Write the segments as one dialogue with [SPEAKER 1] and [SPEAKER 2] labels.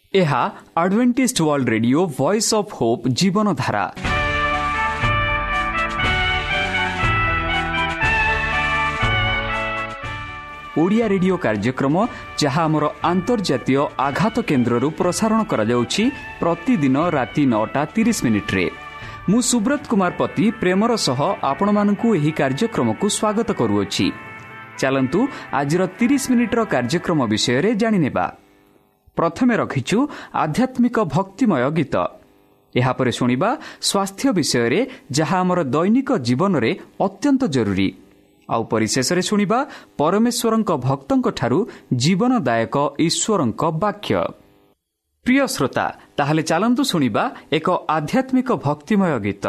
[SPEAKER 1] ଏହା Adventist world radio voice of hope Jeevan Dhara. Odia radio କାର୍ଯ୍ୟକ୍ରମ ଯାହା ଆମର ଆନ୍ତର୍ଜାତୀୟ ଆଘାତ କେନ୍ଦ୍ରରୁ ପ୍ରସାରଣ କରାଯାଉଛି ପ୍ରତିଦିନ ରାତି 9:30 ମୁଁ ସୁବ୍ରତ କୁମାର ପତି ପ୍ରେମର ସହ ଆପଣମାନଙ୍କୁ ଏହି କାର୍ଯ୍ୟକ୍ରମକୁ ସ୍ୱାଗତ କରୁଅଛି। ଚାଲନ୍ତୁ ଆଜିର 30 ମିନିଟ୍ର କାର୍ଯ୍ୟକ୍ରମ ବିଷୟରେ ଜାଣିନେବା। ପ୍ରଥମେ ରଖିଛୁ ଆଧ୍ୟାତ୍ମିକ ଭକ୍ତିମୟ ଗୀତ। ଏହାପରେ ଶୁଣିବା ସ୍ୱାସ୍ଥ୍ୟ ବିଷୟରେ ଯାହା ଆମର ଦୈନିକ ଜୀବନରେ ଅତ୍ୟନ୍ତ ଜରୁରୀ। ଆଉ ପରିଶେଷରେ ଶୁଣିବା ପରମେଶ୍ୱରଙ୍କ ଭକ୍ତଙ୍କଠାରୁ ଜୀବନଦାୟକ ଈଶ୍ୱରଙ୍କ ବାକ୍ୟ। ପ୍ରିୟ ଶ୍ରୋତା, ତାହେଲେ ଚାଲନ୍ତୁ ଶୁଣିବା ଏକ ଆଧ୍ୟାତ୍ମିକ ଭକ୍ତିମୟ ଗୀତ।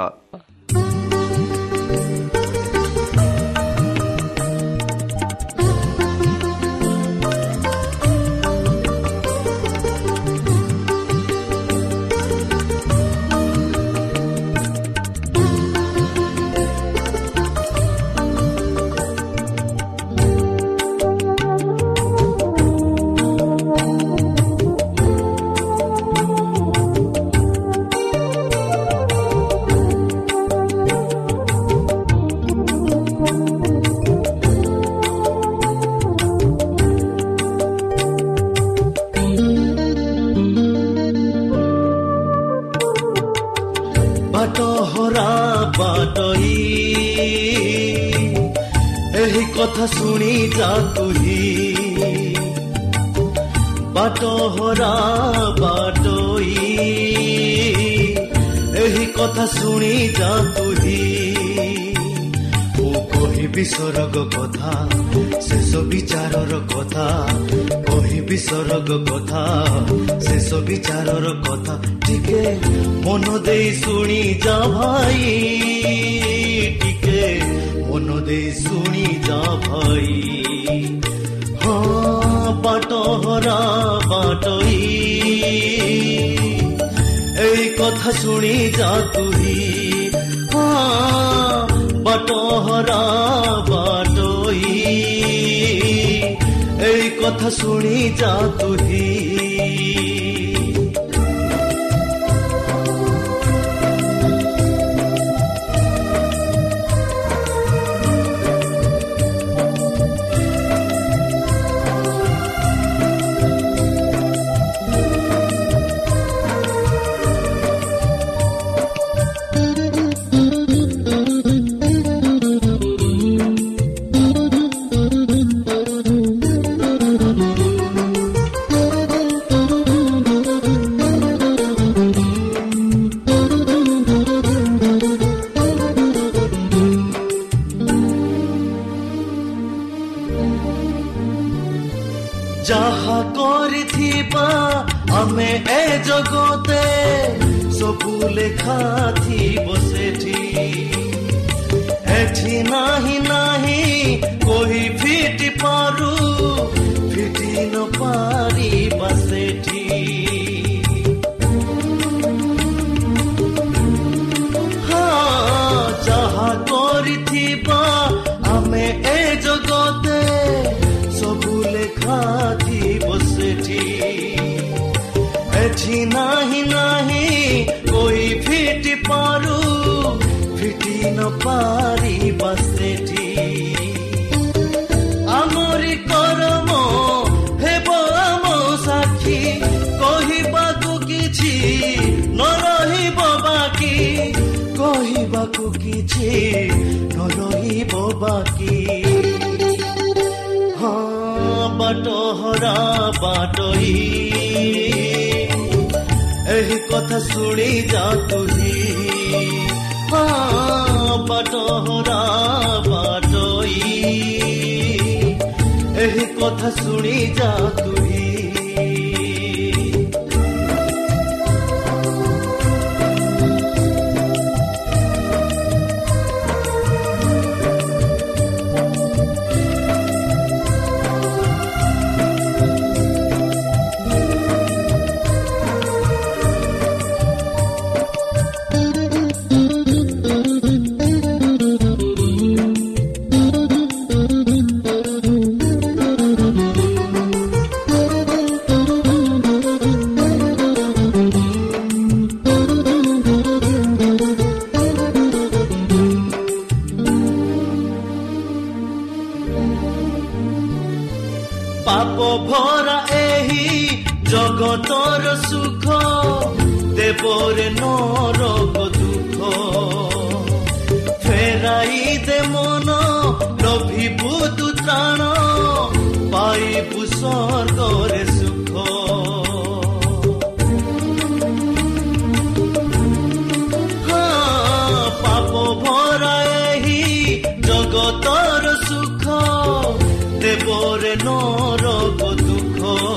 [SPEAKER 2] কথা শুনি যা তুহি বাট হরা বাটই, এই কথা শুনি যা তুহি। ମୁଁ କହିବି ସ୍ୱର୍ଗ କଥା, ଶେଷ ବିଚାରର କଥା, କହିବି ସ୍ୱର୍ଗ କଥା, ଶେଷ ବିଚାରର କଥା। ଟିକେ ମନ ଦେଇ ଶୁଣି ଯା ଭାଇ, ଟିକେ ମନ ଦେଇ ଶୁଣି ଯା ଭାଇ। ହଁ ବାଟ ହରା ବାଟଇ, এই কথা শুনি যা তুহি। বাট হরা বাটই, এই কথা শুনি যা তুহি। যাহা করিথিবা আমি এ জগতে সবু লেখা থিব সেঠি, এঠি নাহি নাহি কহি ফিটি পারু, ফিটি ন পারিবা সেঠি। যাহা করিথিবা আমি এ জগতে সবু লেখা থিব সেঠি, এঠি নাহি নাহি কই ফিটি পারু, ফিটি ন পারিবা সেঠি। আমরি করম হেব আম সাক্ষী, কহিবাকু কিছু ন রহিব বাকি, কহিবাকু কিছু ন রহিব বাকি। বাট হরা বাটই, এই কথা শুনি যা তুহি। বাট হরা বাটই, এই কথা শুনি যা তুহি। জগতৰ সুখ দেৱৰে নৰক দুখ ফেৰাই দে মন লভিবু তু ত্ৰাণ পাইবু স্বৰ্গৰে সুখ পাপ ভৰা এহি জগতৰ সুখ দেৱৰে নৰক দুখ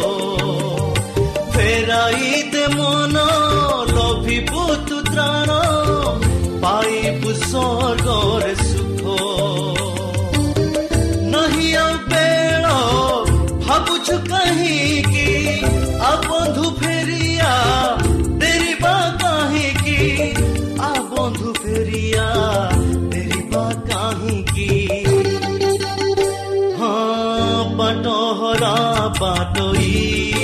[SPEAKER 2] ফেৰাই দে মন লভিবু তু ত্ৰাণ পাইবু স্বৰ্গৰে সুখ নহি ଆଉ ବେଳ ଭାବୁଛୁ କାହିଁକି ଆ ବନ୍ଧୁ ଫେରିଆ ଡେରିବା କାହିଁକି ଆ ବନ୍ଧୁ ଫେରିଆ ଡେରିବା କାହିଁକି ବାଟ ହରା ବାଟୋଇ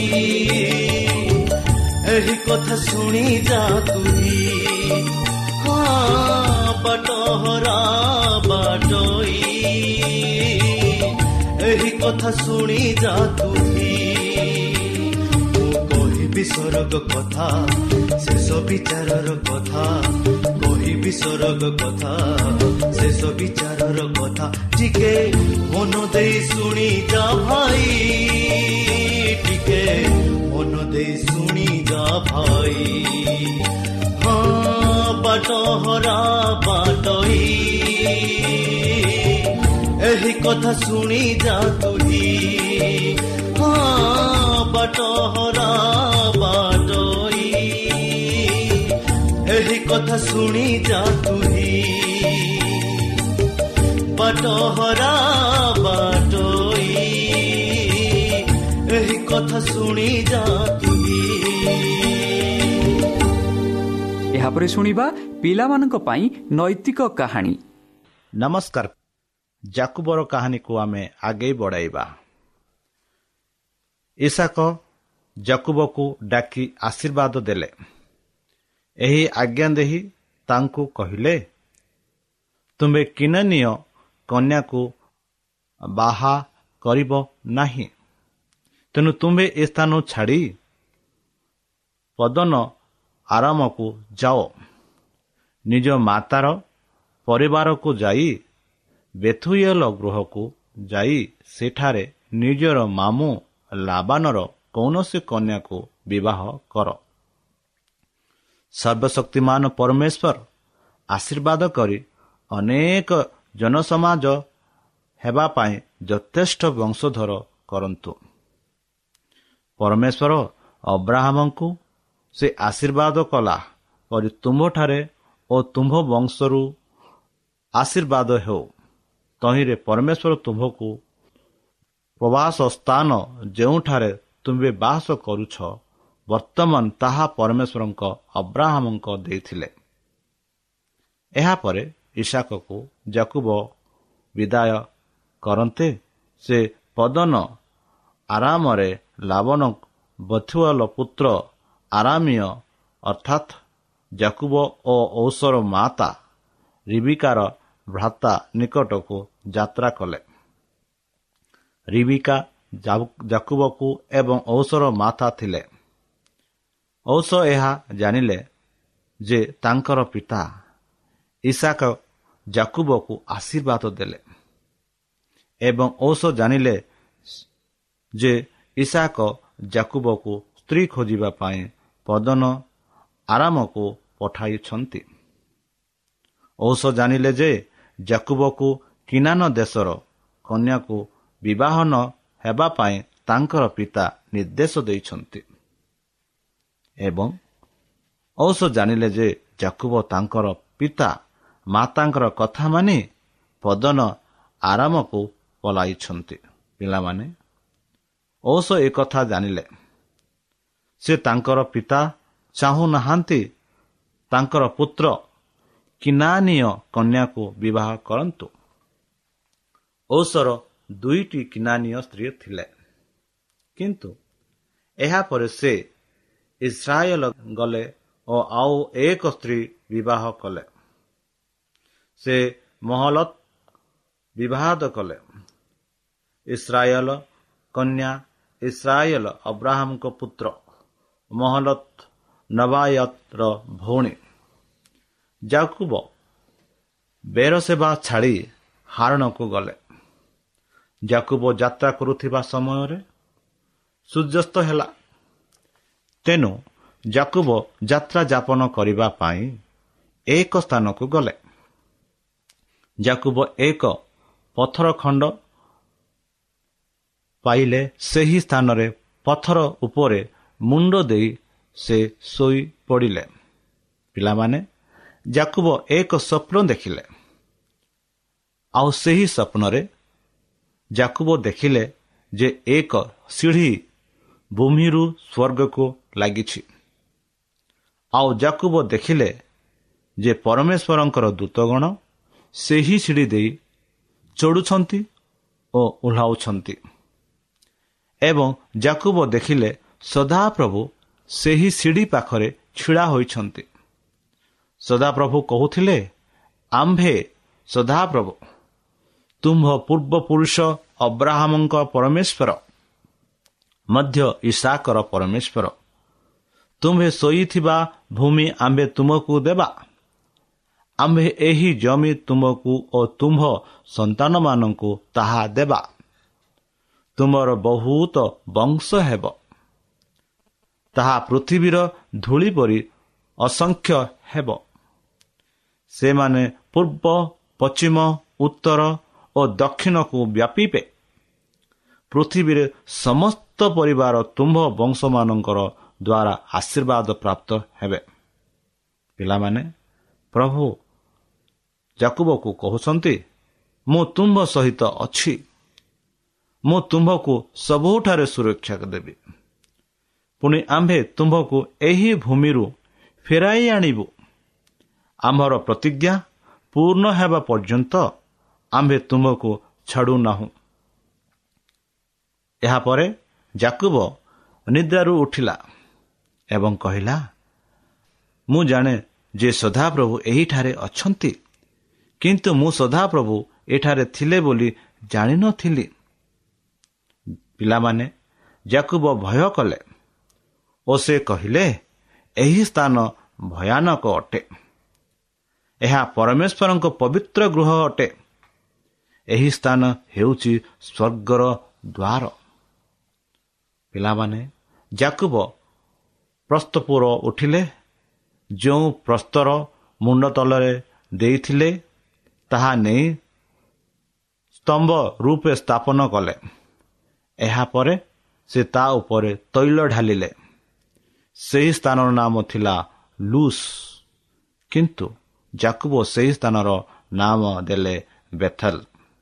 [SPEAKER 2] ଏହି କଥା ଶୁଣି ଯା ତୁହି ବାଟ ହରା ବାଟୋଇ ଏହି କଥା ଶୁଣି ଯା ତୁହି ମୁଁ କହିବି ସ୍ୱର୍ଗ କଥା ଶେଷ ବିଚାରର କଥା କହିବି ସ୍ୱର୍ଗ କଥା ଶେଷ ବିଚାରର କଥା ଟିକେ ମନ ଦେଇ ଶୁଣି ଯା ଭାଇ ଟିକେ ମନ ଦେଇ ଶୁଣି ଯା ଭାଇ ବାଟ ହରା ବାଟୋଇ ଏହି କଥା ଶୁଣି ଯା ତୁହି ବାଟ ହରା ବାଟୋଇ ଏହି କଥା ଶୁଣି ଯା ତୁହି ବାଟ ହରା ବାଟୋଇ ଏହି କଥା ଶୁଣି ଯା ତୁହି।
[SPEAKER 1] ଏହାପରେ ଶୁଣିବା ପିଲାମାନଙ୍କ ପାଇଁ ନୈତିକ କାହାଣୀ।
[SPEAKER 3] ନମସ୍କାର। ଯାକୁବର କାହାଣୀକୁ ଆମେ ଆଗେଇ ବଢ଼ାଇବା। ଇସାକ ଯାକୁବକୁ ଡାକି ଆଶୀର୍ବାଦ ଦେଲେ। ଏହି ଆଜ୍ଞା ଦେଇ ତାଙ୍କୁ କହିଲେ, ତୁମେ କିନାନୀୟ କନ୍ୟାକୁ ବାହା କରିବ ନାହିଁ। ତେଣୁ ତୁମେ ଏ ସ୍ଥାନ ଛାଡ଼ି ପଦନ ଆରାମକୁ ଯାଅ। ନିଜ ମାତାର ପରିବାରକୁ ଯାଇ ବେଥୁଏଲ ଗୃହକୁ ଯାଇ ସେଠାରେ ନିଜର ମାମୁଁ ଲାବାନର କୌଣସି କନ୍ୟାକୁ ବିବାହ କର। ସର୍ବଶକ୍ତିମାନ ପରମେଶ୍ୱର ଆଶୀର୍ବାଦ କରି ଅନେକ ଜନସମାଜ ହେବା ପାଇଁ ଯଥେଷ୍ଟ ବଂଶଧର କରନ୍ତୁ। ପରମେଶ୍ୱର ଅବ୍ରାହ୍ମଙ୍କୁ ସେ ଆଶୀର୍ବାଦ କଲା ପରି ତୁମ୍ଭଠାରେ ଓ ତୁମ୍ଭ ବଂଶରୁ ଆଶୀର୍ବାଦ ହେଉ। ତହିଁରେ ପରମେଶ୍ୱର ତୁମ୍ଭକୁ ପ୍ରବାସ ସ୍ଥାନ ଯେଉଁଠାରେ ତୁମ୍ଭେ ବାସ କରୁଛ ବର୍ତ୍ତମାନ ତାହା ପରମେଶ୍ୱରଙ୍କ ଅବ୍ରାହ୍ମଙ୍କ ଦେଇଥିଲେ। ଏହାପରେ ଇସାକକୁ ଯାକୁବ ବିଦାୟ କରନ୍ତେ ସେ ପଦନ ଆରାମରେ ଲାବନ ବଥୁଏଲ ପୁତ୍ର ଆରାମୀୟ ଅର୍ଥାତ୍ ଯାକୁବ ଓ ଔସର ମାତା ରିବିକାର ଭ୍ରାତା ନିକଟକୁ ଯାତ୍ରା କଲେ। ରିବିକା ଯାକୁବକୁ ଏବଂ ଔସର ମାତା ଥିଲେ। ଔସ ଏହା ଜାଣିଲେ ଯେ ତାଙ୍କର ପିତା ଇସାକ ଯାକୁବକୁ ଆଶୀର୍ବାଦ ଦେଲେ ଏବଂ ଔସ ଜାଣିଲେ ଯେ ଇସାକ ଯାକୁବକୁ ସ୍ତ୍ରୀ ଖୋଜିବା ପାଇଁ ପଦନ ଆରାମକୁ ପଠାଇଛନ୍ତି। ଔସ ଜାଣିଲେ ଯେ ଯାକୁବକୁ କିନାନ ଦେଶର କନ୍ୟାକୁ ବିବାହ ନ ହେବା ପାଇଁ ତାଙ୍କର ପିତା ନିର୍ଦ୍ଦେଶ ଦେଇଛନ୍ତି ଏବଂ ଔସ ଜାଣିଲେ ଯେ ଯାକୁବ ତାଙ୍କର ପିତା ମାତାଙ୍କର କଥା ମାନି ପଦନ ଆରାମକୁ ପଲାଇଛନ୍ତି। ପିଲାମାନେ, ଔସ ଏକଥା ଜାଣିଲେ ସେ ତାଙ୍କର ପିତା ଚାହୁଁନାହାନ୍ତି ତାଙ୍କର ପୁତ୍ର କିନାନୀୟ କନ୍ୟାକୁ ବିବାହ କରନ୍ତୁ। ଔସର 2ଟି କିନାନୀୟ ସ୍ତ୍ରୀ ଥିଲେ, କିନ୍ତୁ ଏହାପରେ ସେ ଇସ୍ରାଏଲ ଗଲେ ଓ ଆଉ ଏକ ସ୍ତ୍ରୀ ବିବାହ କଲେ। ସେ ମହଲତ ବିବାହ କଲେ। ଇସ୍ରାଏଲ କନ୍ୟା ଇସ୍ରାଏଲ ଅବ୍ରାହ୍ମଙ୍କ ପୁତ୍ର ମହଲତ ନବାୟତର ଭଉଣୀ। ଯାକୁବ ବେରସେବା ଛାଡ଼ି ହାରଣକୁ ଗଲେ। ଯାକୁବ ଯାତ୍ରା କରୁଥିବା ସମୟରେ ସୂର୍ଯ୍ୟାସ୍ତ ହେଲା। ତେଣୁ ଯାକୁବ ଯାତ୍ରା ଯାପନ କରିବା ପାଇଁ ଏକ ସ୍ଥାନକୁ ଗଲେ। ଯାକୁବ ଏକ ପଥର ଖଣ୍ଡ ପାଇଲେ। ସେହି ସ୍ଥାନରେ ପଥର ଉପରେ ମୁଣ୍ଡ ଦେଇ ସେ ଶୋଇ ପଡ଼ିଲେ। ପିଲାମାନେ, ଯାକୁବ ଏକ ସ୍ୱପ୍ନ ଦେଖିଲେ। ଆଉ ସେହି ସ୍ୱପ୍ନରେ ଯାକୁବ ଦେଖିଲେ ଯେ ଏକ ସିଢ଼ି ଭୂମିରୁ ସ୍ୱର୍ଗକୁ ଲାଗିଛି। ଆଉ ଯାକୁବ ଦେଖିଲେ ଯେ ପରମେଶ୍ୱରଙ୍କର ଦୂତଗଣ ସେହି ସିଢ଼ି ଦେଇ ଚଢ଼ୁଛନ୍ତି ଓ ଓହ୍ଲାଉଛନ୍ତି। ଏବଂ ଯାକୁବ ଦେଖିଲେ ସଦାପ୍ରଭୁ ସେହି ସିଢ଼ି ପାଖରେ ଛିଡ଼ା ହୋଇଛନ୍ତି। ସଦାପ୍ରଭୁ କହୁଥିଲେ, ଆମ୍ଭେ ସଦାପ୍ରଭୁ ତୁମ୍ଭ ପୂର୍ବପୁରୁଷ ଅବ୍ରାହମଙ୍କ ପରମେଶ୍ୱର, ମଧ୍ୟ ଇସାକର ପରମେଶ୍ୱର। ତୁମ୍ଭେ ଶୋଇଥିବା ଭୂମି ଆମ୍ଭେ ତୁମକୁ ଦେବା। ଆମ୍ଭେ ଏହି ଜମି ତୁମକୁ ଓ ତୁମ୍ଭ ସନ୍ତାନମାନଙ୍କୁ ତାହା ଦେବା। ତୁମର ବହୁତ ବଂଶ ହେବ। ତାହା ପୃଥିବୀର ଧୂଳି ପରି ଅସଂଖ୍ୟ ହେବ। ସେମାନେ ପୂର୍ବ, ପଶ୍ଚିମ, ଉତ୍ତର ଓ ଦକ୍ଷିଣକୁ ବ୍ୟାପିବେ। ପୃଥିବୀରେ ସମସ୍ତ ପରିବାର ତୁମ୍ଭ ବଂଶମାନଙ୍କର ଦ୍ୱାରା ଆଶୀର୍ବାଦ ପ୍ରାପ୍ତ ହେବେ। ପିଲାମାନେ, ପ୍ରଭୁ ଯାକୁବକୁ କହୁଛନ୍ତି, ମୁଁ ତୁମ୍ଭ ସହିତ ଅଛି। ମୁଁ ତୁମ୍ଭକୁ ସବୁଠାରେ ସୁରକ୍ଷା ଦେବି। ପୁଣି ଆମ୍ଭେ ତୁମ୍ଭକୁ ଏହି ଭୂମିରୁ ଫେରାଇ ଆଣିବୁ। ଆମ୍ଭର ପ୍ରତିଜ୍ଞା ପୂର୍ଣ୍ଣ ହେବା ପର୍ଯ୍ୟନ୍ତ ଆମ୍ଭେ ତୁମକୁ ଛାଡ଼ୁନାହୁଁ। ଏହାପରେ ଯାକୁବ ନିଦ୍ରାରୁ ଉଠିଲା ଏବଂ କହିଲା, ମୁଁ ଜାଣେ ଯେ ସଦାପ୍ରଭୁ ଏହିଠାରେ ଅଛନ୍ତି, କିନ୍ତୁ ମୁଁ ସଦାପ୍ରଭୁ ଏଠାରେ ଥିଲେ ବୋଲି ଜାଣିନଥିଲି। ପିଲାମାନେ, ଯାକୁବ ଭୟ କଲେ ଓ ସେ କହିଲେ, ଏହି ସ୍ଥାନ ଭୟାନକ ଅଟେ। ଏହା ପରମେଶ୍ୱରଙ୍କ ପବିତ୍ର ଗୃହ ଅଟେ। ଏହି ସ୍ଥାନ ହେଉଛି ସ୍ୱର୍ଗର ଦ୍ୱାର। ପିଲାମାନେ, ଯାକୁବ ପ୍ରସ୍ତପୁର ଉଠିଲେ। ଯେଉଁ ପ୍ରସ୍ତର ମୁଣ୍ଡ ତଳରେ ଦେଇଥିଲେ ତାହା ନେଇ ସ୍ତମ୍ଭ ରୂପେ ସ୍ଥାପନ କଲେ। ଏହାପରେ ସେ ତା ଉପରେ ତୈଳ ଢାଳିଲେ। ସେହି ସ୍ଥାନର ନାମ ଥିଲା ଲୁସ୍, କିନ୍ତୁ ଯାକୁବ ସେହି ସ୍ଥାନର ନାମ ଦେଲେ ବେଥେଲ।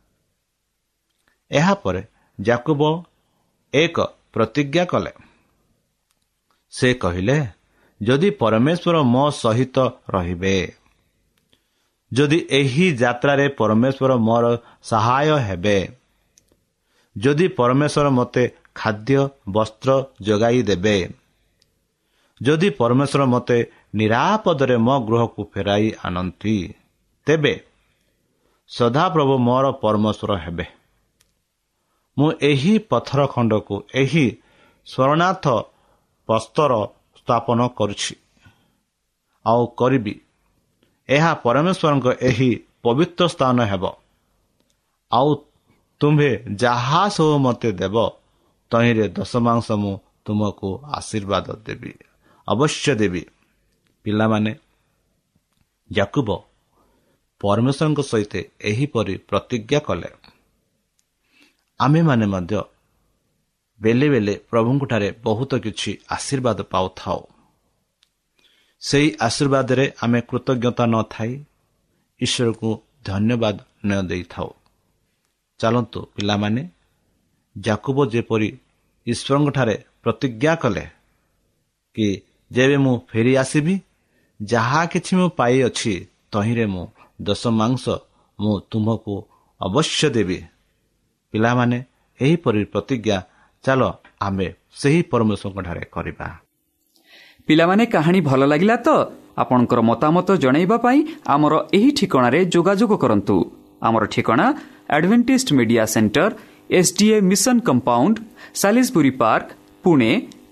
[SPEAKER 3] ଏହାପରେ ଯାକୁବ ଏକ ପ୍ରତିଜ୍ଞା କଲେ। ସେ କହିଲେ, ଯଦି ପରମେଶ୍ୱର ମୋ ସହିତ ରହିବେ, ଯଦି ଏହି ଯାତ୍ରାରେ ପରମେଶ୍ୱର ମୋର ସହାୟ ହେବେ, ଯଦି ପରମେଶ୍ୱର ମୋତେ ଖାଦ୍ୟ ବସ୍ତ୍ର ଯୋଗାଇ ଦେବେ, ଯଦି ପରମେଶ୍ୱର ମୋତେ ନିରାପଦରେ ମୋ ଗୃହକୁ ଫେରାଇ ଆଣନ୍ତି, ତେବେ ସଦାପ୍ରଭୁ ମୋର ପରମେଶ୍ୱର ହେବେ। ମୁଁ ଏହି ପଥର ଖଣ୍ଡକୁ ଏହି ସ୍ୱର୍ଣ୍ଣାଥ ପ୍ରସ୍ତର ସ୍ଥାପନ କରୁଛି ଆଉ କରିବି। ଏହା ପରମେଶ୍ୱରଙ୍କ ଏହି ପବିତ୍ର ସ୍ଥାନ ହେବ। ଆଉ ତୁମ୍ଭେ ଯାହା ସବୁ ମୋତେ ଦେବ, ତହିଁରେ ଦଶମାଂଶ ମୁଁ ତୁମକୁ ଆଶୀର୍ବାଦ ଦେବି, ଅବଶ୍ୟ ଦେବି। ପିଲାମାନେ, ଯାକୁବ ପରମେଶ୍ୱରଙ୍କ ସହିତ ଏହିପରି ପ୍ରତିଜ୍ଞା କଲେ। ଆମେମାନେ ମଧ୍ୟ ବେଲେ ବେଲେ ପ୍ରଭୁଙ୍କଠାରେ ବହୁତ କିଛି ଆଶୀର୍ବାଦ ପାଉଥାଉ। ସେହି ଆଶୀର୍ବାଦରେ ଆମେ କୃତଜ୍ଞତା ନଥାଇ ଈଶ୍ୱରକୁ ଧନ୍ୟବାଦ ନ ଦେଇଥାଉ। ଚାଲନ୍ତୁ ପିଲାମାନେ, ଯାକୁବ ଯେପରି ଈଶ୍ୱରଙ୍କଠାରେ ପ୍ରତିଜ୍ଞା କଲେ କି ଯେବେ ମୁଁ ଫେରି ଆସିବି, ଯାହା କିଛି ମୁଁ ପାଇଅଛି ତହିଁରେ ମୁଁ ଦଶମାଂଶ ମୁଁ ତୁମକୁ ଅବଶ୍ୟ ଦେବି। ପିଲାମାନେ, ଏହିପରି ପ୍ରତିଜ୍ଞା ଚାଲ ଆମେ ସେହି ପରମେଶ୍ୱରଙ୍କଠାରେ କରିବା।
[SPEAKER 1] ପିଲାମାନେ, କାହାଣୀ ଭଲ ଲାଗିଲା ତ? ଆପଣଙ୍କର ମତାମତ ଜଣାଇବା ପାଇଁ ଆମର ଏହି ଠିକଣାରେ ଯୋଗାଯୋଗ କରନ୍ତୁ। ଆମର ଠିକଣା Adventist media centre, SDA mission compound, Salisbury park, Pune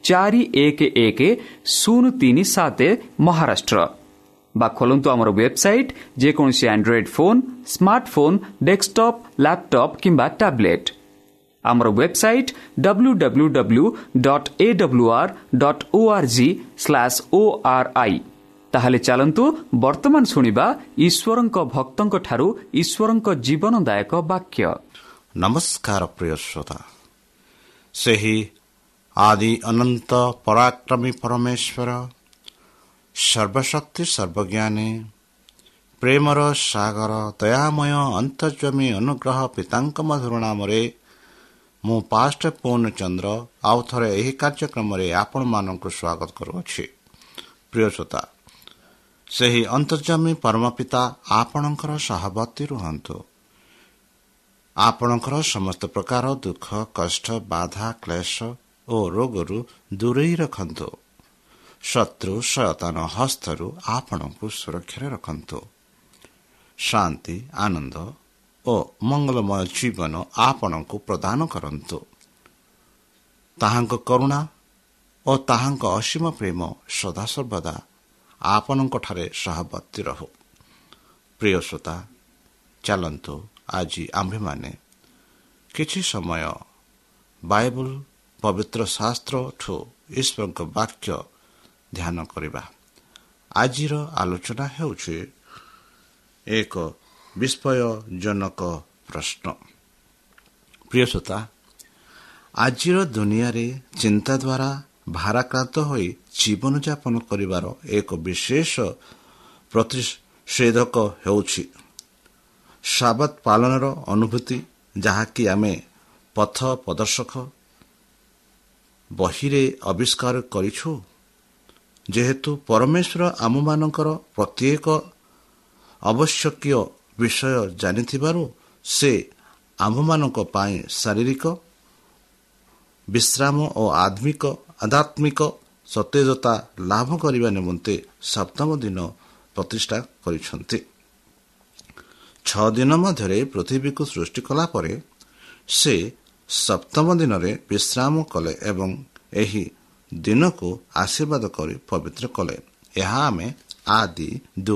[SPEAKER 1] 411037 Maharashtra বা ଖୋଲନ୍ତୁ ଆମର ୱେବସାଇଟ୍ ଯେକୌଣସି Android phone smartphone desktop laptop କିମ୍ବା ଟ୍ୟାବ୍ଲେଟ୍ ଆମର ୱେବସାଇଟ୍ www.awr.org/ori ତାହେଲେ ଚାଲନ୍ତୁ ବର୍ତ୍ତମାନ ଶୁଣିବା ଈଶ୍ୱରଙ୍କ ଭକ୍ତଙ୍କଠାରୁ ଈଶ୍ୱରଙ୍କ ଜୀବନଦାୟକ ବାକ୍ୟ।
[SPEAKER 3] ନମସ୍କାର ପ୍ରିୟ ଶ୍ରୋତା, ସେହି ଆଦି ଅନନ୍ତ ପରାକ୍ରମୀ ପରମେଶ୍ୱର ସର୍ବଶକ୍ତି ସର୍ବଜ୍ଞାନୀ ପ୍ରେମର ସାଗର ଦୟାମୟ ଅନ୍ତର୍ଯାମୀ ଅନୁଗ୍ରହ ପିତାଙ୍କ ମଧୁର ନାମରେ ମୁଁ ପାଷ୍ଟର ପୂର୍ଣ୍ଣଚନ୍ଦ୍ର ଆଉ ଥରେ ଏହି କାର୍ଯ୍ୟକ୍ରମରେ ଆପଣମାନଙ୍କୁ ସ୍ୱାଗତ କରୁଅଛି। ପ୍ରିୟ ଶ୍ରୋତା, ସେହି ଅନ୍ତର୍ଯାମୀ ପରମ ପିତା ଆପଣଙ୍କର ସହବର୍ତ୍ତୀ ରୁହନ୍ତୁ। ଆପଣଙ୍କର ସମସ୍ତ ପ୍ରକାର ଦୁଃଖ କଷ୍ଟ ବାଧା କ୍ଲେଶ ଓ ରୋଗରୁ ଦୂରେଇ ରଖନ୍ତୁ। ଶତ୍ରୁ ସୟତାନ ହସ୍ତରୁ ଆପଣଙ୍କୁ ସୁରକ୍ଷାରେ ରଖନ୍ତୁ। ଶାନ୍ତି ଆନନ୍ଦ ଓ ମଙ୍ଗଳମୟ ଜୀବନ ଆପଣଙ୍କୁ ପ୍ରଦାନ କରନ୍ତୁ। ତାହାଙ୍କ କରୁଣା ଓ ତାହାଙ୍କ ଅସୀମ ପ୍ରେମ ସଦାସର୍ବଦା ଆପଣଙ୍କଠାରେ ସହବର୍ତ୍ତୀ ରହୁ। ପ୍ରିୟ ଶ୍ରୋତା, ଚାଲନ୍ତୁ ଆଜି ଆମ୍ଭେମାନେ କିଛି ସମୟ ବାଇବଲ ପବିତ୍ର ଶାସ୍ତ୍ରଠୁ ଈଶ୍ୱରଙ୍କ ବାକ୍ୟ ଧ୍ୟାନ କରିବା। ଆଜିର ଆଲୋଚନା ହେଉଛି ଏକ ବିସ୍ମୟଜନକ ପ୍ରଶ୍ନ। ପ୍ରିୟ ଶ୍ରୋତା, ଆଜିର ଦୁନିଆରେ ଚିନ୍ତା ଦ୍ୱାରା ଭାରାକ୍ରାନ୍ତ ହୋଇ ଜୀବନଯାପନ କରିବାର ଏକ ବିଶେଷ ପ୍ରତିଷେଧକ ହେଉଛି ସାବାତ ପାଳନର ଅନୁଭୂତି, ଯାହାକି ଆମେ ପଥ ପ୍ରଦର୍ଶକ ବହିରେ ଆବିଷ୍କାର କରିଛୁ। ଯେହେତୁ ପରମେଶ୍ୱର ଆମମାନଙ୍କର ପ୍ରତ୍ୟେକ ଆବଶ୍ୟକୀୟ ବିଷୟ ଜାଣିଥିବାରୁ ସେ ଆମ୍ଭମାନଙ୍କ ପାଇଁ ଶାରୀରିକ ବିଶ୍ରାମ ଓ ଆଧ୍ୟାତ୍ମିକ ସତେଜତା ଲାଭ କରିବା ନିମନ୍ତେ ସପ୍ତମ ଦିନ ପ୍ରତିଷ୍ଠା କରିଛନ୍ତି। 6 ଦିନ ମଧ୍ୟରେ ପୃଥିବୀକୁ ସୃଷ୍ଟି କଲା ପରେ ସେ ସପ୍ତମ ଦିନରେ ବିଶ୍ରାମ କଲେ ଏବଂ ଏହି ଦିନକୁ ଆଶୀର୍ବାଦ କରି ପବିତ୍ର କଲେ। ଏହା ଆମେ ଆଦି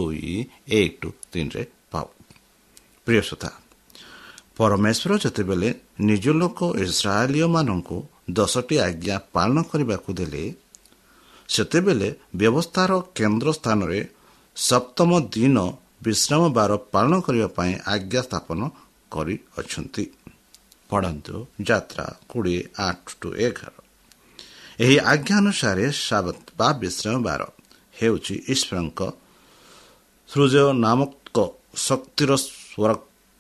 [SPEAKER 3] 2:1-3 ପାଉ। ପ୍ରିୟ ଶ୍ରୋତା, ପରମେଶ୍ୱର ଯେତେବେଳେ ନିଜ ଲୋକ ଇସ୍ରାଏଲୀୟମାନଙ୍କୁ 10ଟି ଆଜ୍ଞା ପାଳନ କରିବାକୁ ଦେଲେ, ସେତେବେଳେ ବ୍ୟବସ୍ଥାର କେନ୍ଦ୍ର ସ୍ଥାନରେ ସପ୍ତମ ଦିନ ବିଶ୍ରାମ ବାର ପାଳନ କରିବା ପାଇଁ ଆଜ୍ଞା ସ୍ଥାପନ କରିଅଛନ୍ତି। ପଢ଼ନ୍ତୁ ଯାତ୍ରା 20:8-11। ଏହି ଆଜ୍ଞା ଅନୁସାରେ ସାବାତ ବା ବିଶ୍ରାମ ବାର ହେଉଛି ଈଶ୍ୱରଙ୍କ ସୃଜନ ନାମକ ଶକ୍ତିର ସ୍ୱର,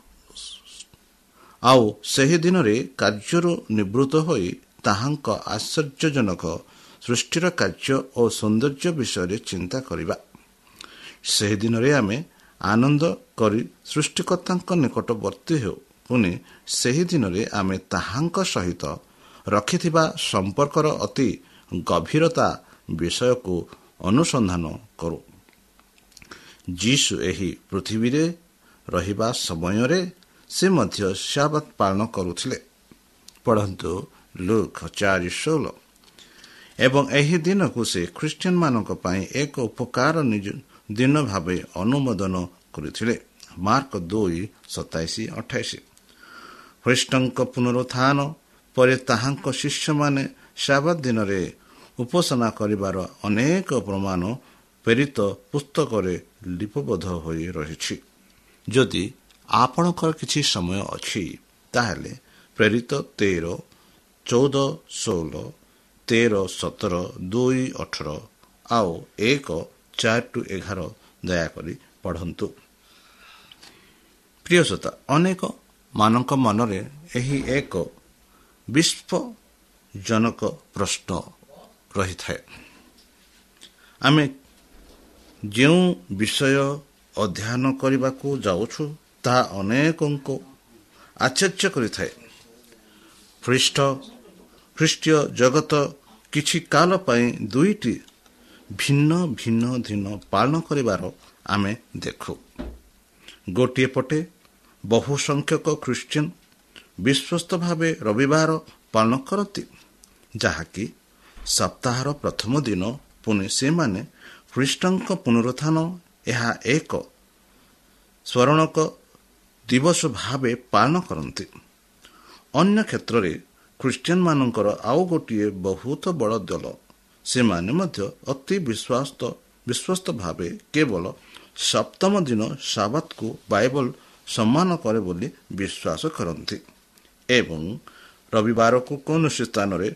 [SPEAKER 3] ଆଉ ସେହି ଦିନରେ କାର୍ଯ୍ୟରୁ ନିବୃତ୍ତ ହୋଇ ତାହାଙ୍କ ଆଶ୍ଚର୍ଯ୍ୟଜନକ ସୃଷ୍ଟିର କାର୍ଯ୍ୟ ଓ ସୌନ୍ଦର୍ଯ୍ୟ ବିଷୟରେ ଚିନ୍ତା କରିବା। ସେହି ଦିନରେ ଆମେ ଆନନ୍ଦ କରି ସୃଷ୍ଟିକର୍ତ୍ତାଙ୍କ ନିକଟବର୍ତ୍ତୀ ହେଉ। ପୁଣି ସେହି ଦିନରେ ଆମେ ତାହାଙ୍କ ସହିତ ରଖିଥିବା ସମ୍ପର୍କର ଅତି ଗଭୀରତା ବିଷୟକୁ ଅନୁସନ୍ଧାନ କରୁ। ଯୀଶୁ ଏହି ପୃଥିବୀରେ ରହିବା ସମୟରେ ସେ ମଧ୍ୟ ସାବାତ ପାଳନ କରୁଥିଲେ। ପଢ଼ନ୍ତୁ ଲୁକ 4:16। ଏବଂ ଏହି ଦିନକୁ ସେ ଖ୍ରୀଷ୍ଟିଆନମାନଙ୍କ ପାଇଁ ଏକ ଉପକାର ଦିନ ଭାବେ ଅନୁମୋଦନ କରିଥିଲେ। ମାର୍କ 2:27-28। ଖ୍ରୀଷ୍ଟଙ୍କ ପୁନରୁତ୍ଥାନ ପରେ ତାହାଙ୍କ ଶିଷ୍ୟମାନେ ସାବାତ ଦିନରେ ଉପାସନା କରିବାର ଅନେକ ପ୍ରମାଣ ପ୍ରେରିତ ପୁସ୍ତକରେ ଲିପିବଦ୍ଧ ହୋଇ ରହିଛି। ଯଦି ଆପଣଙ୍କର କିଛି ସମୟ ଅଛି, ତାହେଲେ ପ୍ରେରିତ 13:14-16, 13:17, 2:18 ଆଉ 1:4-11 ଦୟାକରି ପଢ଼ନ୍ତୁ। ପ୍ରିୟ ଶ୍ରୋତା, ଅନେକ ମାନଙ୍କ ମନରେ ଏହି ଏକ ବିସ୍ମୟଜନକ ପ୍ରଶ୍ନ ରହିଥାଏ। ଆମେ ଯେଉଁ ବିଷୟ ଅଧ୍ୟୟନ କରିବାକୁ ଯାଉଛୁ ତାହା ଅନେକଙ୍କୁ ଆଶ୍ଚର୍ଯ୍ୟ କରିଥାଏ। ଖ୍ରୀଷ୍ଟୀୟ ଜଗତ କିଛି କାଳ ପାଇଁ 2ଟି ଭିନ୍ନ ଭିନ୍ନ ଦିନ ପାଳନ କରିବାର ଆମେ ଦେଖୁ। ଗୋଟିଏ ପଟେ ବହୁ ସଂଖ୍ୟକ ଖ୍ରୀଷ୍ଟିଆନ ବିଶ୍ୱସ୍ତ ଭାବେ ରବିବାର ପାଳନ କରନ୍ତି, ଯାହାକି ସପ୍ତାହର ପ୍ରଥମ ଦିନ ପୁଣି ସେମାନେ ଖ୍ରୀଷ୍ଟଙ୍କ ପୁନରୁତ୍ଥାନ ଏହା ଏକ ସ୍ମରଣକ ଦିବସ ଭାବେ ପାଳନ କରନ୍ତି। ଅନ୍ୟ କ୍ଷେତ୍ରରେ ଖ୍ରୀଷ୍ଟିଆନମାନଙ୍କର ଆଉ ଗୋଟିଏ ବହୁତ ବଡ଼ ଦଳ, ସେମାନେ ମଧ୍ୟ ଅତି ବିଶ୍ୱସ୍ତ ଭାବେ କେବଳ ସପ୍ତମ ଦିନ ସାବାତକୁ ବାଇବଲ ସମ୍ମାନ କରେ ବୋଲି ବିଶ୍ୱାସ କରନ୍ତି ଏବଂ ରବିବାରକୁ କୌଣସି ସ୍ଥାନରେ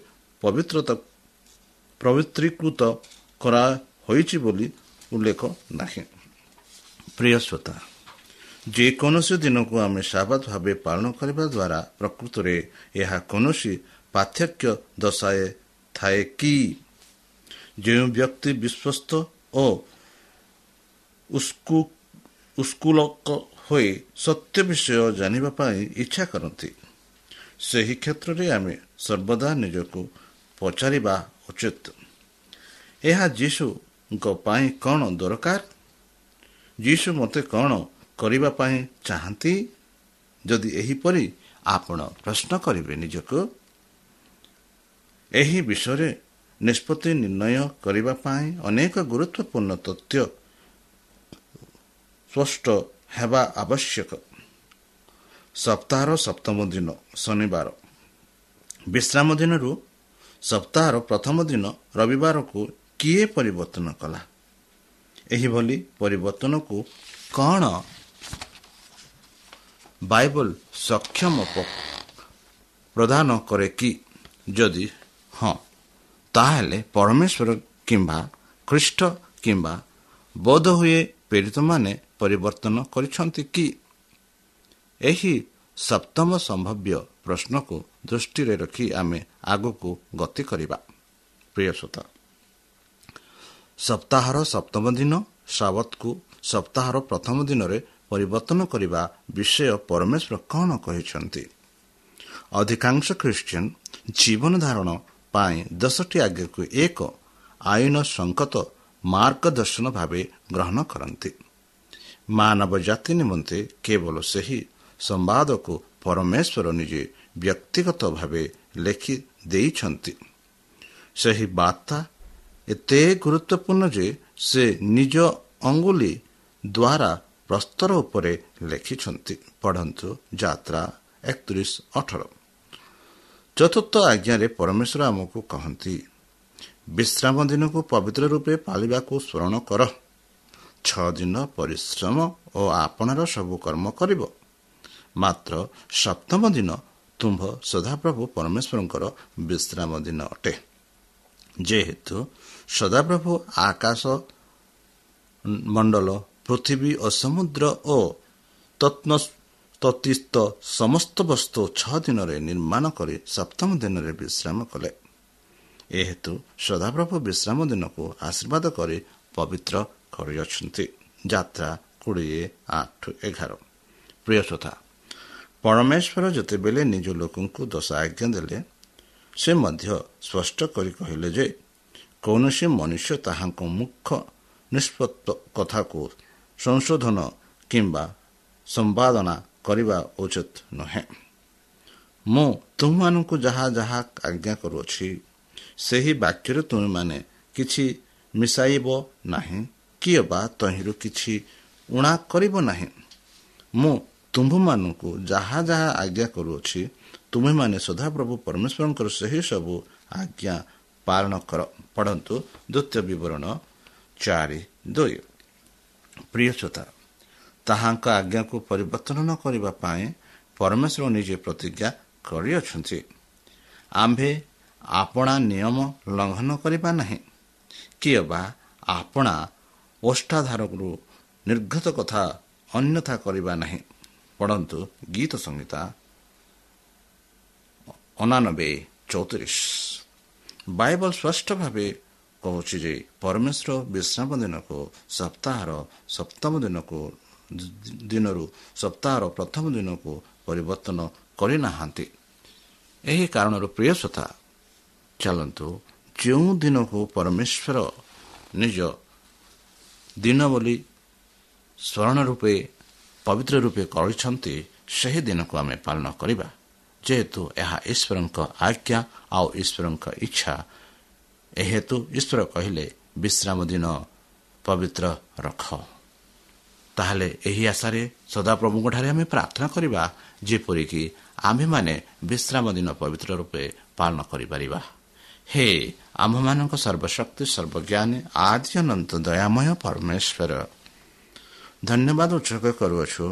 [SPEAKER 3] ପବିତ୍ରୀକୃତ କରାହୋଇଛି ବୋଲି ଉଲ୍ଲେଖ ନାହିଁ। ପ୍ରିୟ ଶ୍ରୋତା, ଯେକୌଣସି ଦିନକୁ ଆମେ ସାବାତ ଭାବେ ପାଳନ କରିବା ଦ୍ୱାରା ପ୍ରକୃତରେ ଏହା କୌଣସି ପାର୍ଥକ୍ୟ ଦର୍ଶାଇଥାଏ କି? ଯେଉଁ ବ୍ୟକ୍ତି ବିଶ୍ୱସ୍ତ ଓ ଉତ୍ସୁକ ହୋଇ ସତ୍ୟ ବିଷୟ ଜାଣିବା ପାଇଁ ଇଚ୍ଛା କରନ୍ତି, ସେହି କ୍ଷେତ୍ରରେ ଆମେ ସର୍ବଦା ନିଜକୁ ପଚାରିବା ଉଚିତ, ଏହା ଯୀଶୁଙ୍କ ପାଇଁ କ'ଣ ଦରକାର? ଯୀଶୁ ମୋତେ କ'ଣ କରିବା ପାଇଁ ଚାହାନ୍ତି? ଯଦି ଏହିପରି ଆପଣ ପ୍ରଶ୍ନ କରିବେ ନିଜକୁ, ଏହି ବିଷୟରେ ନିଷ୍ପତ୍ତି ନିର୍ଣ୍ଣୟ କରିବା ପାଇଁ ଅନେକ ଗୁରୁତ୍ୱପୂର୍ଣ୍ଣ ତଥ୍ୟ ସ୍ପଷ୍ଟ ହେବା ଆବଶ୍ୟକ। ସପ୍ତାହର ସପ୍ତମ ଦିନ ଶନିବାର। ବିଶ୍ରାମ ଦିନରୁ ସପ୍ତାହର ପ୍ରଥମ ଦିନ ରବିବାରକୁ କିଏ ପରିବର୍ତ୍ତନ କଲା? ଏହିଭଳି ପରିବର୍ତ୍ତନକୁ କ'ଣ ବାଇବଲ ସକ୍ଷମ ପ୍ରଦାନ କରେ କି? ଯଦି ହଁ, ତାହେଲେ ପରମେଶ୍ୱର କିମ୍ବା ଖ୍ରୀଷ୍ଟ କିମ୍ବା ବୋଧହୁଏ ପ୍ରେରିତମାନେ ପରିବର୍ତ୍ତନ କରିଛନ୍ତି କି? ଏହି ସପ୍ତମ ସମ୍ଭାବ୍ୟ ପ୍ରଶ୍ନକୁ ଦୃଷ୍ଟିରେ ରଖି ଆମେ ଆଗକୁ ଗତି କରିବା। ପ୍ରିୟ ଶ୍ରୋତା, ସପ୍ତାହର ସପ୍ତମ ଦିନ ସାବାତକୁ ସପ୍ତାହର ପ୍ରଥମ ଦିନରେ ପରିବର୍ତ୍ତନ କରିବା ବିଷୟ ପରମେଶ୍ୱର କ'ଣ କହିଛନ୍ତି? ଅଧିକାଂଶ ଖ୍ରୀଷ୍ଟିଆନ ଜୀବନ ଧାରଣ ପାଇଁ 10ଟି ଆଜ୍ଞାକୁ ଏକ ଆଇନ ସଙ୍ଗତ ମାର୍ଗଦର୍ଶନ ଭାବେ ଗ୍ରହଣ କରନ୍ତି। ମାନବ ଜାତି ନିମନ୍ତେ କେବଳ ସେହି ସମ୍ବାଦକୁ ପରମେଶ୍ୱର ନିଜେ ବ୍ୟକ୍ତିଗତ ଭାବେ ଲେଖି ଦେଇଛନ୍ତି। ସେହି ବାର୍ତ୍ତା ଏତେ ଗୁରୁତ୍ୱପୂର୍ଣ୍ଣ ଯେ ସେ ନିଜ ଅଙ୍ଗୁଳି ଦ୍ୱାରା ପ୍ରସ୍ତର ଉପରେ ଲେଖିଛନ୍ତି। ପଢ଼ନ୍ତୁ ଯାତ୍ରା 31:18। ଚତୁର୍ଥ ଆଜ୍ଞାରେ ପରମେଶ୍ୱର ଆମକୁ କହନ୍ତି, ବିଶ୍ରାମ ଦିନକୁ ପବିତ୍ର ରୂପେ ପାଳିବାକୁ ସ୍ମରଣ କର। 6 ଦିନ ପରିଶ୍ରମ ଓ ଆପଣାର ସବୁ କର୍ମ କରିବ, ମାତ୍ର ସପ୍ତମ ଦିନ ତୁମ୍ଭ ସଦାପ୍ରଭୁ ପରମେଶ୍ୱରଙ୍କର ବିଶ୍ରାମ ଦିନ ଅଟେ। ଯେହେତୁ ସଦାପ୍ରଭୁ ଆକାଶ ମଣ୍ଡଳ, ପୃଥିବୀ ଓ ସମୁଦ୍ର ଓ ତତ୍ସ୍ଥ ସମସ୍ତ ବସ୍ତୁ 6 ଦିନରେ ନିର୍ମାଣ କରି ସପ୍ତମ ଦିନରେ ବିଶ୍ରାମ କଲେ। ଏହେତୁ ସଦାପ୍ରଭୁ ବିଶ୍ରାମ ଦିନକୁ ଆଶୀର୍ବାଦ କରି ପବିତ୍ର କରିଅଛନ୍ତି। ଯାତ୍ରା 20:8-11। ପ୍ରିୟ ଶ୍ରୋତା, ପରମେଶ୍ୱର ଯେତେବେଳେ ନିଜ ଲୋକଙ୍କୁ 10 ଆଜ୍ଞା ଦେଲେ, ସେ ମଧ୍ୟ ସ୍ପଷ୍ଟ କରି କହିଲେ ଯେ କୌଣସି ମନୁଷ୍ୟ ତାହାଙ୍କ ମୁଖ୍ୟ ନିଷ୍ପତ୍ତି କଥାକୁ ସଂଶୋଧନ କିମ୍ବା ସମ୍ପାଦନା କରିବା ଉଚିତ ନୁହେଁ। ମୁଁ ତୁମମାନଙ୍କୁ ଯାହା ଯାହା ଆଜ୍ଞା କରୁଅଛି, ସେହି ବାକ୍ୟରେ ତୁମେମାନେ କିଛି ମିଶାଇବ ନାହିଁ, କିଏ ବା ତହିଁରୁ କିଛି ଉଣା କରିବ ନାହିଁ। ମୁଁ ତୁମ୍ଭମାନଙ୍କୁ ଯାହା ଯାହା ଆଜ୍ଞା କରୁଅଛି, ତୁମେମାନେ ସଦାପ୍ରଭୁ ପରମେଶ୍ୱରଙ୍କର ସେହି ସବୁ ଆଜ୍ଞା ପାଳନ କର। ପଢ଼ନ୍ତୁ ଦ୍ୱିତୀୟ ବିବରଣ 4:2। ପ୍ରିୟ ଶ୍ରୋତା, ତାହାଙ୍କ ଆଜ୍ଞାକୁ ପରିବର୍ତ୍ତନ ନ କରିବା ପାଇଁ ପରମେଶ୍ୱର ନିଜେ ପ୍ରତିଜ୍ଞା କରିଅଛନ୍ତି। ଆମ୍ଭେ ଆପଣା ନିୟମ ଲଙ୍ଘନ କରିବା ନାହିଁ, କିଏ ବା ଆପଣା ଓଷ୍ଠାଧାରରୁ ନିର୍ଗତ କଥା ଅନ୍ୟଥା କରିବା ନାହିଁ। ପଢ଼ନ୍ତୁ ଗୀତ ସଂହିତା 89:34। ବାଇବଲ ସ୍ପଷ୍ଟ ଭାବେ କହୁଛି ଯେ ପରମେଶ୍ୱର ବିଶ୍ରାମ ଦିନକୁ ସପ୍ତାହର ସପ୍ତମ ଦିନରୁ ସପ୍ତାହର ପ୍ରଥମ ଦିନକୁ ପରିବର୍ତ୍ତନ କରିନାହାନ୍ତି। ଏହି କାରଣରୁ ପ୍ରିୟ ଶ୍ରୋତା, ଚାଲନ୍ତୁ ଯେଉଁ ଦିନକୁ ପରମେଶ୍ୱର ନିଜ ଦିନ ବୋଲି ସ୍ମରଣ ରୂପେ ପବିତ୍ର ରୂପେ କରିଛନ୍ତି, ସେହି ଦିନକୁ ଆମେ ପାଳନ କରିବା। ଯେହେତୁ ଏହା ଈଶ୍ୱରଙ୍କ ଆଜ୍ଞା ଆଉ ଈଶ୍ୱରଙ୍କ ଇଚ୍ଛା, ଏହେତୁ ଈଶ୍ୱର କହିଲେ ବିଶ୍ରାମ ଦିନ ପବିତ୍ର ରଖ। ତାହେଲେ ଏହି ଆଶାରେ ସଦାପ୍ରଭୁଙ୍କଠାରେ ଆମେ ପ୍ରାର୍ଥନା କରିବା ଯେପରିକି ଆମ୍ଭେମାନେ ବିଶ୍ରାମ ଦିନ ପବିତ୍ର ରୂପେ ପାଳନ କରିପାରିବା। ହେ ଆମ୍ଭମାନଙ୍କ ସର୍ବଶକ୍ତି ସର୍ବଜ୍ଞାନୀ ଆଦି ଅନନ୍ତ ଦୟାମୟ ପରମେଶ୍ୱର, ଧନ୍ୟବାଦ ଉତ୍ସର୍ଗ କରୁଅଛୁ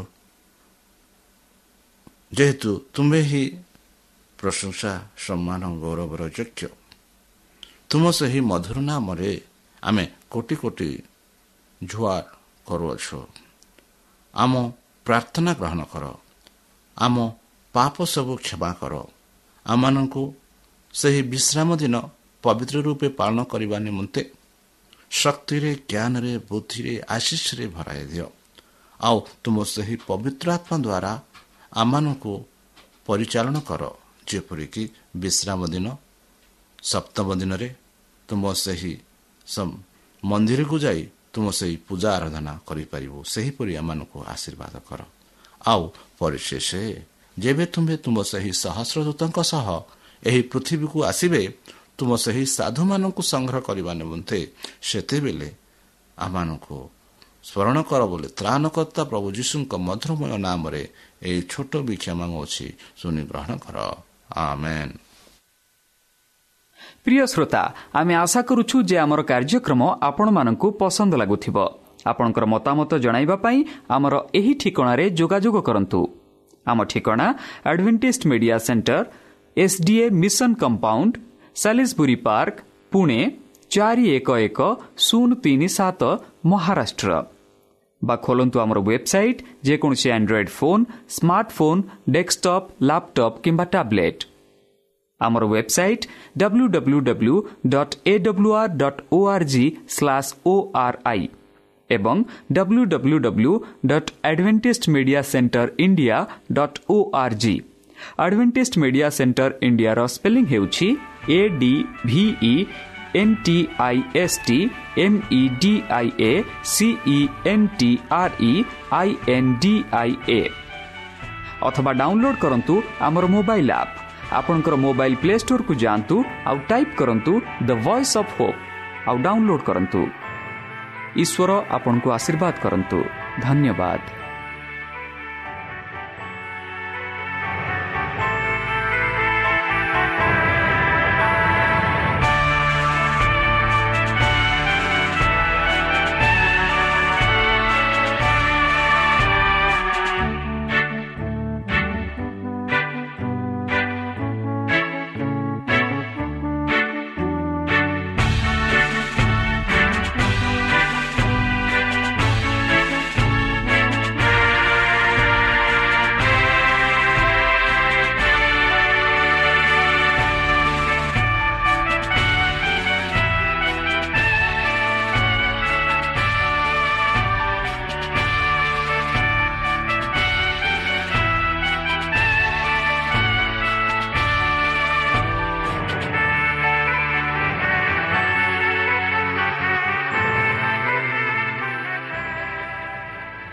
[SPEAKER 3] ଯେହେତୁ ତୁମେ ହିଁ ପ୍ରଶଂସା ସମ୍ମାନ ଗୌରବର ଯୋଗ୍ୟ। ତୁମ ସେହି ମଧୁର ନାମରେ ଆମେ କୋଟି କୋଟି ଜୁହାର କରୁଅଛୁ। ଆମ ପ୍ରାର୍ଥନା ଗ୍ରହଣ କର, ଆମ ପାପ ସବୁ କ୍ଷମା କର, ଆମମାନଙ୍କୁ ସେହି ବିଶ୍ରାମ ଦିନ ପବିତ୍ର ରୂପେ ପାଳନ କରିବା ନିମନ୍ତେ ଶକ୍ତିରେ ଜ୍ଞାନରେ ବୁଦ୍ଧିରେ ଆଶିଷରେ ଭରାଇ ଦିଅ। ଆଉ ତୁମ ସେହି ପବିତ୍ର ଆତ୍ମା ଦ୍ୱାରା ଆମମାନଙ୍କୁ ପରିଚାଳନା କର, ଯେପରିକି ବିଶ୍ରାମ ଦିନ ସପ୍ତମ ଦିନରେ ତୁମ ସେହି ମନ୍ଦିରକୁ ଯାଇ ତୁମ ସେହି ପୂଜା ଆରାଧନା କରିପାରିବୁ। ସେହିପରି ଆମମାନଙ୍କୁ ଆଶୀର୍ବାଦ କର। ଆଉ ପରିଶେଷ ଯେବେ ତୁମେ ତୁମ ସେହି ସହସ୍ରଦୂତଙ୍କ ସହ ଏହି ପୃଥିବୀକୁ ଆସିବେ, ତୁମ ସେହି ସାଧୁମାନଙ୍କୁ ସଂଗ୍ରହ କରିବା ନିମନ୍ତେ, ସେତେବେଳେ ଆମମାନଙ୍କୁ ସ୍ମରଣ କର ବୋଲି ତ୍ରାଣକର୍ତ୍ତା ପ୍ରଭୁ ଯୀଶୁଙ୍କ ମଧୁରମୟ ନାମରେ ଏହି ଛୋଟ ଭିକ୍ଷା ମାଗୁଅଛି, ଶୁଣି ଗ୍ରହଣ କର। ଆମେନ୍।
[SPEAKER 1] প্রিয় শ্রোতা, আমি আশা করুছু যে আমার কার্যক্রম আপনার পসন্দ লাগুথিব। আপনার মতামত জনাইবা পাই আমার এই ঠিকଣାরে যোগাযোগ করন্তু। আমার ঠিকଣା Adventist media centre, SDA mission compound, Salisbury park, Pune 411037, Maharashtra. বা খোলন্তু আমার ওয়েবসাইট, যেকোনসি Android phone, smartphone, desktop, laptop কিংবা ট্যাবলেট। আমার ওয়েবসাইট www.awr.org/ori এবং www.adventistmediacenterindia.org। ଆଡଭେଣ୍ଟିଷ୍ଟ ମିଡିଆ ସେଣ୍ଟର ଇଣ୍ଡିଆର ସ୍ପେଲିଂ ହେଉଛି ADVENTISTMEDIACENTREINDIA। ଅଥବା ଡାଉନଲୋଡ୍ କରନ୍ତୁ ଆମର ମୋବାଇଲ ଆପ୍। ଆପଣଙ୍କର ମୋବାଇଲ ପ୍ଲେ ଷ୍ଟୋରକୁ ଯାଆନ୍ତୁ ଆଉ ଟାଇପ୍ କରନ୍ତୁ ଦ ଭଏସ୍ ଅଫ୍ ହୋପ୍ ଆଉ ଡାଉନଲୋଡ୍ କରନ୍ତୁ। ଈଶ୍ୱର ଆପଣଙ୍କୁ ଆଶୀର୍ବାଦ କରନ୍ତୁ। ଧନ୍ୟବାଦ।